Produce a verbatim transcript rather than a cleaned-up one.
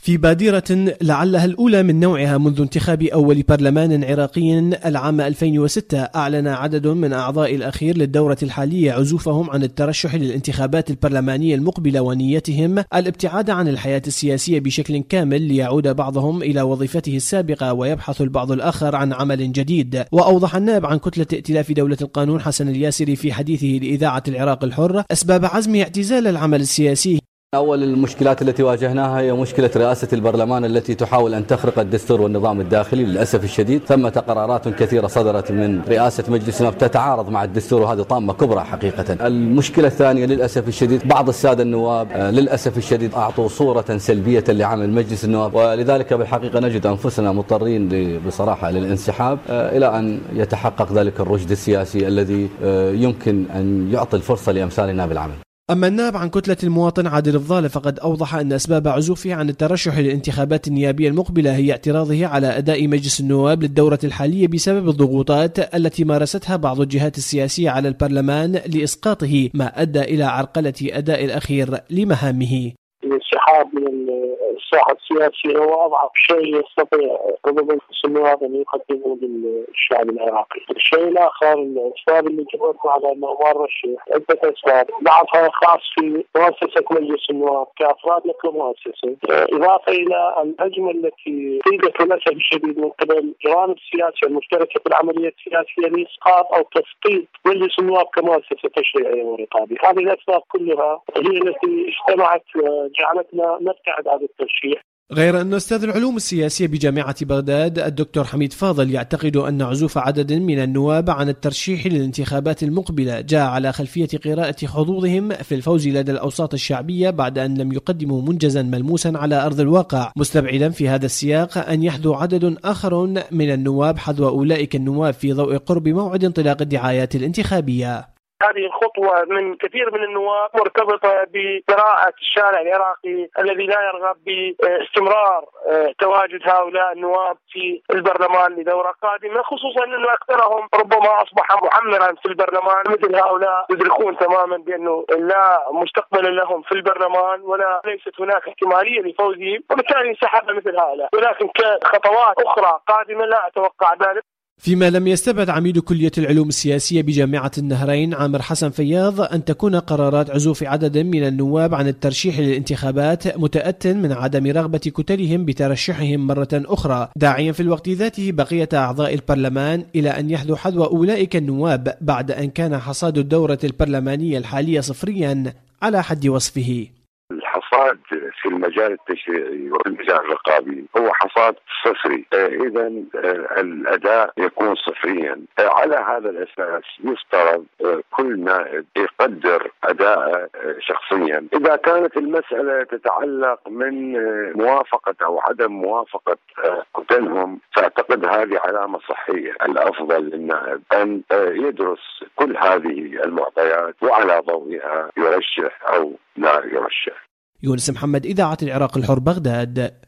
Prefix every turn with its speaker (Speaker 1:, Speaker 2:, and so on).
Speaker 1: في بادرة لعلها الأولى من نوعها منذ انتخاب أول برلمان عراقي العام ألفين وستة، أعلن عدد من أعضاء الأخير للدورة الحالية عزوفهم عن الترشح للانتخابات البرلمانية المقبلة ونيتهم الابتعاد عن الحياة السياسية بشكل كامل، ليعود بعضهم إلى وظيفته السابقة ويبحث البعض الآخر عن عمل جديد. وأوضح النائب عن كتلة ائتلاف دولة القانون حسن الياسري في حديثه لإذاعة العراق الحر أسباب عزمه اعتزال العمل السياسي.
Speaker 2: أول المشكلات التي واجهناها هي مشكلة رئاسة البرلمان التي تحاول أن تخرق الدستور والنظام الداخلي. للأسف الشديد ثمة قرارات كثيرة صدرت من رئاسة مجلس النواب تتعارض مع الدستور، وهذه طامة كبرى حقيقة. المشكلة الثانية للأسف الشديد بعض السادة النواب للأسف الشديد أعطوا صورة سلبية لعمل مجلس النواب، ولذلك بالحقيقة نجد أنفسنا مضطرين بصراحة للانسحاب إلى أن يتحقق ذلك الرشد السياسي الذي يمكن أن يعطي الفرصة لأمثالنا بالعمل.
Speaker 1: أما النائب عن كتلة المواطن عادل الظالة فقد أوضح أن أسباب عزوفه عن الترشح للانتخابات النيابية المقبلة هي اعتراضه على أداء مجلس النواب للدورة الحالية بسبب الضغوطات التي مارستها بعض الجهات السياسية على البرلمان لإسقاطه، ما أدى إلى عرقلة أداء الأخير لمهامه.
Speaker 3: الانسحاب من الساحة السياسية هو أضعف شيء يستطيع قضاء مجلس النواب أن يقدمه للشعب العراقي. الشيء الآخر الأسباب اللي جبرتنا على أنه ما رشح عدة أسباب، بعضها خاص في مؤسسة مجلس النواب كأفراد كمؤسسة، إضافة إلى الهجمة التي قيدت للأسف الشديد من قبل الجرائم السياسية المشتركة في العملية السياسية لإسقاط أو تسقيط مجلس النواب كمؤسسة تشريعية ورقابية. هذه الأسباب كلها هي التي اجتمعت جعلتنا نبتعد عن الترشيح.
Speaker 1: غير أن أستاذ العلوم السياسية بجامعة بغداد الدكتور حميد فاضل يعتقد أن عزوف عدد من النواب عن الترشيح للانتخابات المقبلة جاء على خلفية قراءة حظوظهم في الفوز لدى الأوساط الشعبية بعد أن لم يقدموا منجزا ملموسا على أرض الواقع، مستبعدا في هذا السياق أن يحذو عدد آخر من النواب حذو أولئك النواب في ضوء قرب موعد انطلاق الدعايات الانتخابية.
Speaker 3: هذه الخطوة من كثير من النواب مرتبطة بقراءة الشارع العراقي الذي لا يرغب باستمرار تواجد هؤلاء النواب في البرلمان لدورة قادمة، خصوصا أن أكثرهم ربما أصبح معمرا في البرلمان. مثل هؤلاء يدركون تماما بأنه لا مستقبل لهم في البرلمان ولا ليست هناك احتمالية لفوزهم، وبالتالي انسحب مثل هؤلاء. ولكن كخطوات أخرى قادمة لا أتوقع ذلك.
Speaker 1: فيما لم يستبعد عميد كلية العلوم السياسية بجامعة النهرين عامر حسن فياض أن تكون قرارات عزوف عدد من النواب عن الترشيح للانتخابات متأتٍ من عدم رغبة كتلهم بترشحهم مرة أخرى، داعيا في الوقت ذاته بقية أعضاء البرلمان إلى أن يحذو حذو أولئك النواب بعد أن كان حصاد الدورة البرلمانية الحالية صفريا على حد وصفه.
Speaker 4: الحصاد في المجال التشريعي والمجال الرقابي هو حصاد صفري، إذا الأداء يكون صفريا. على هذا الأساس يفترض كل نائب يقدر أداءه شخصيا. إذا كانت المسألة تتعلق من موافقة أو عدم موافقة كتلهم فأعتقد هذه علامة صحية. الأفضل للنائب أن يدرس كل هذه المعطيات وعلى ضوئها يرشح أو لا يرشح.
Speaker 1: يونس محمد، إذاعة العراق الحر، بغداد.